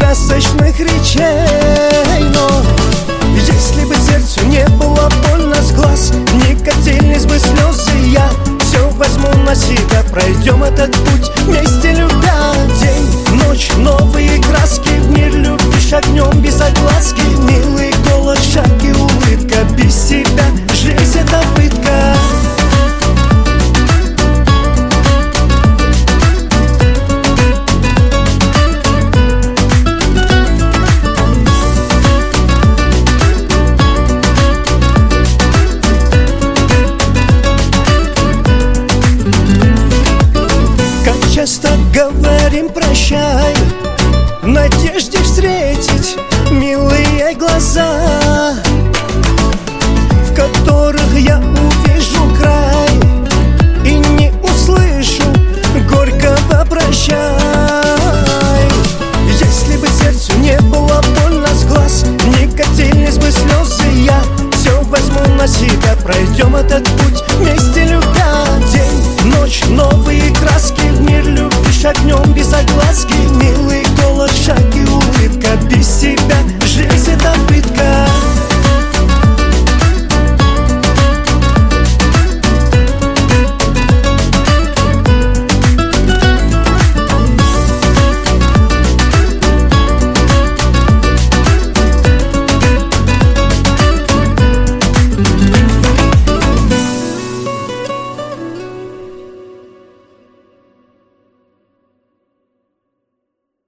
красочных речей. Но если бы сердцу не было больно с глаз, не катились бы слезы, я все возьму на себя. Пройдем этот путь вместе, любя. День, ночь, новые краски, в мир любви шагнем без огласки. Милый голос, шаг и улыбка, без тебя жизнь это пытка. Часто говорим прощай, в надежде встретить милые глаза.